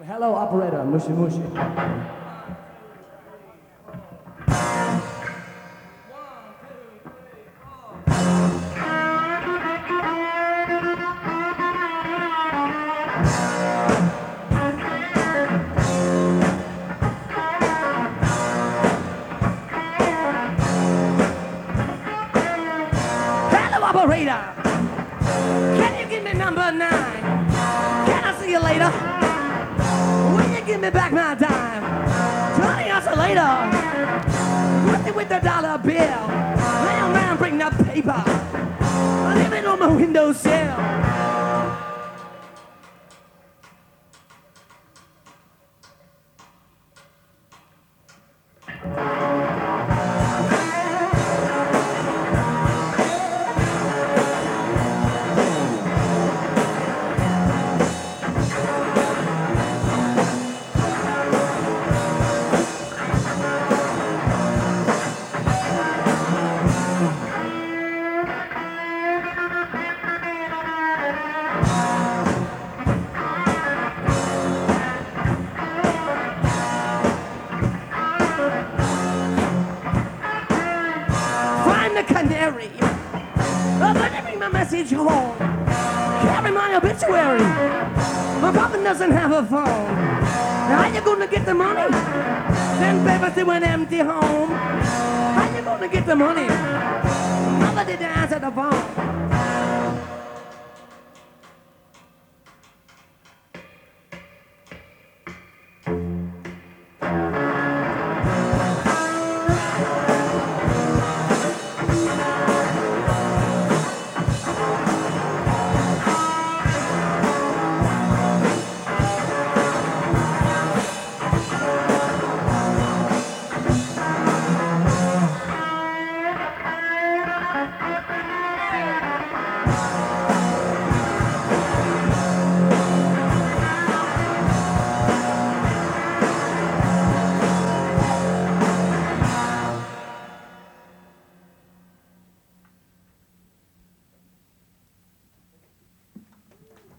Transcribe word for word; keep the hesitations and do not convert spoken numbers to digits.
Hello, operator. Mushy mushy. Hello, operator. Can you give me number nine? Can I see you later? Will you give me back my dime? Twenty hours later, with it with the dollar bill. Mailman, bring the paper. Leave it on my windowsill. The canary, oh, let me bring my message home. Carry my obituary. My papa doesn't have a phone. How you gonna get the money? Then baby to an empty home. How you gonna get the money? Mother didn't answer the phone.